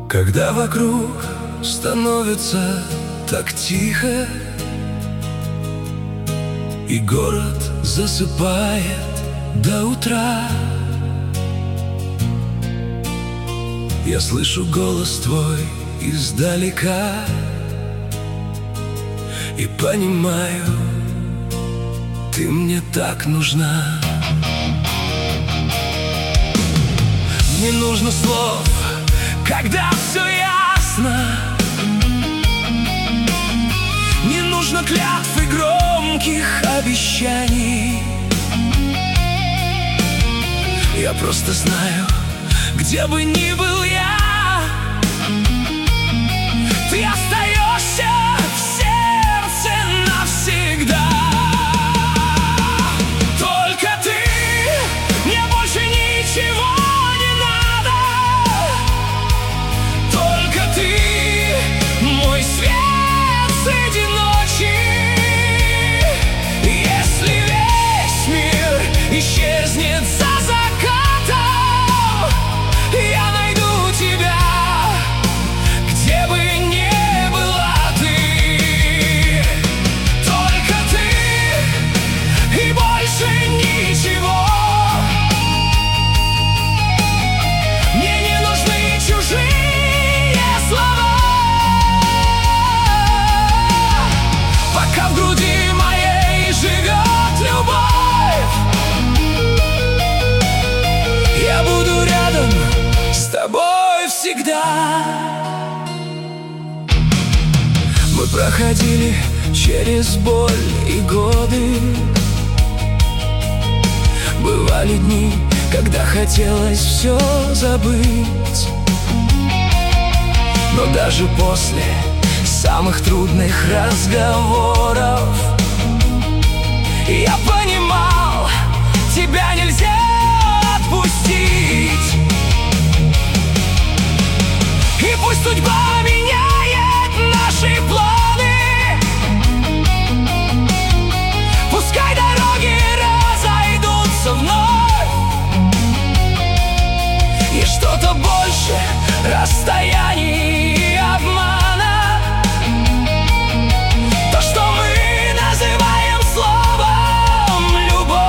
Когда вокруг становится так тихо, и город засыпает до утра, я слышу голос твой издалека и понимаю, ты мне так нужна. Не нужно слов, когда все ясно. Не нужно клятв и громких обещаний. Я просто знаю, где бы ни был я, ты остаешься в сердце навсегда. Только ты, мне больше ничего не надо. Только ты, мой свет среди ночи. Если весь мир исчезнет за закатом, я найду тебя, где бы ни была ты. Только ты и больше ничего. Мне не нужны чужие слова. Пока в груди моей живет любовь, я буду рядом с тобой всегда. Мы проходили через боль и годы. Бывали дни, когда хотелось все забыть. Но даже после самых трудных разговоров я понимал, тебя нельзя отпустить. И пусть судьба меняет наши планы, пускай дороги разойдутся вновь, и что-то больше расстояний и обмана, то, что мы называем словом любовь.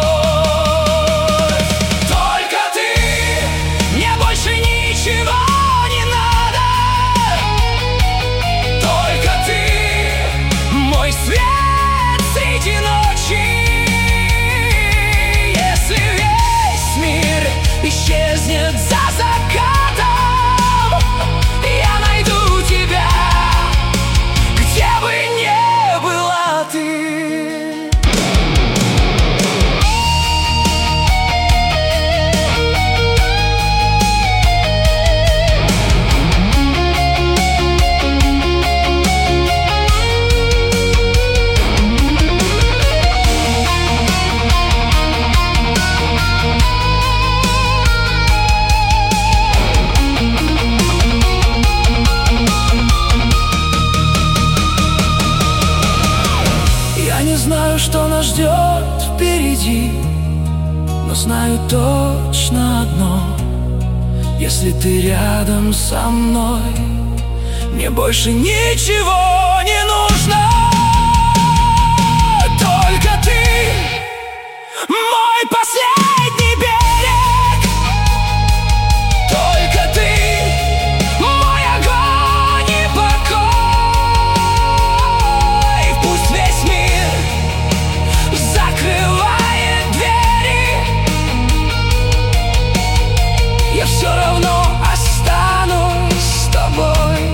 Только ты, мне больше ничего не надо. Только ты, мой свет среди ночи. Если весь мир исчезнет за закатом, я найду тебя, где бы ни была ты. Я не знаю, что нас ждет впереди, но знаю точно одно: если ты рядом со мной, мне больше ничего не нужно. Только ты, мой последний берег. Только ты, мой огонь и покой. Пусть весь мир закрывает двери, я все равно останусь с тобой.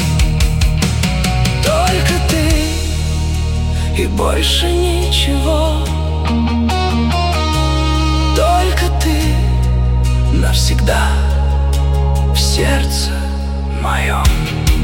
Только ты и больше ничего. Только ты навсегда в сердце моем.